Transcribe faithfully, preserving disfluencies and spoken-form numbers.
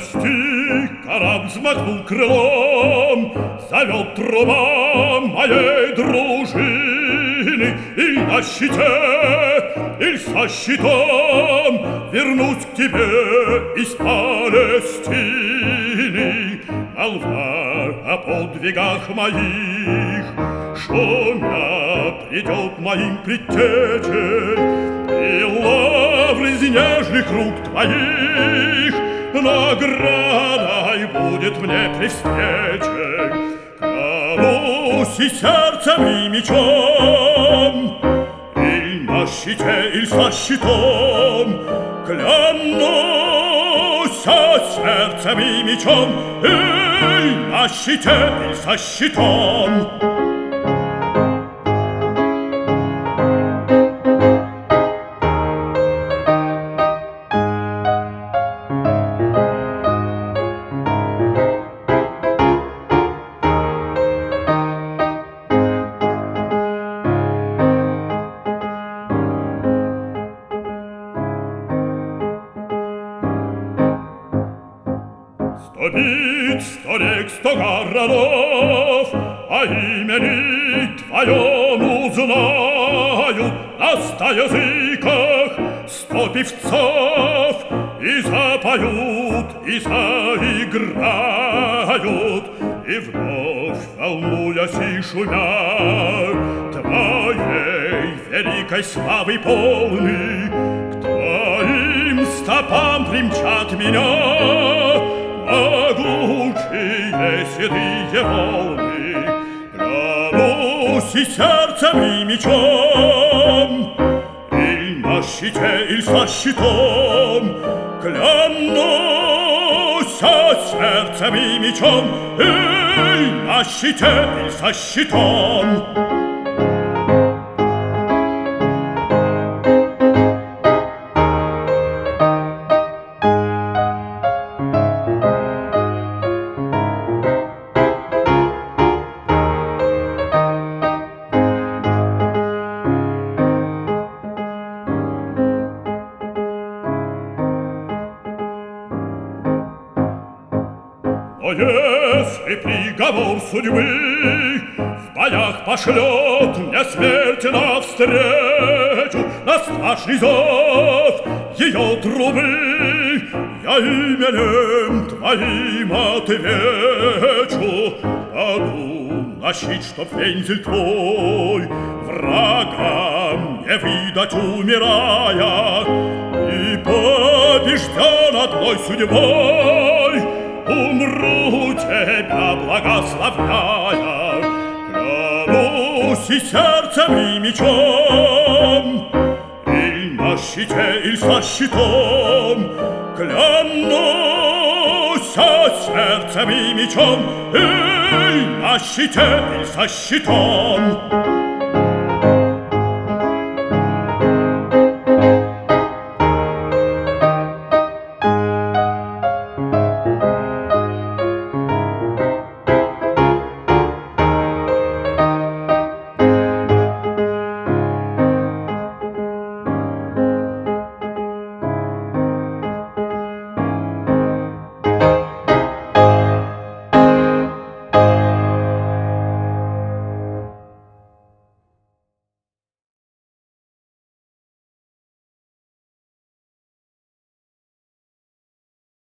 достиг, корабль взмахнул крылом, завел труба моей дружины. Иль на щите, иль со щитом вернусь к тебе из Палестины. Молва о подвигах моих шумя придет моим предтечей, и лавры из нежных рук твоих наградой будет мне при встрече. Клянусь и сердцем, и мечом, иль на щите, иль со щитом, клянусь сердцем и мечом, иль на щите, иль со щитом. Сто бит, сто рек, сто городов, а имени твоему знают на ста языках. Сто певцов и запоют, и заиграют, и вновь, волнуясь и шумя, твоей великой славы полны, к твоим стопам примчат меня могучие седые волны. Клянусь и сердцем, и мечом, иль на щите, иль со щитом, клянусь сердцем и мечом, иль на щите, иль со щитом. Но если приговор судьбы в боях пошлет мне смерть навстречу, на страшный зов ее трубы я именем твоим отвечу. Паду на щит, чтоб вензель твой врагам не выдать умирая, и побежден одной судьбой умру тебя благословляя. Клянусь и сердцем, и мечом, иль на щите, иль со щитом, клянусь сердцем и мечом, иль на щите, иль со щитом.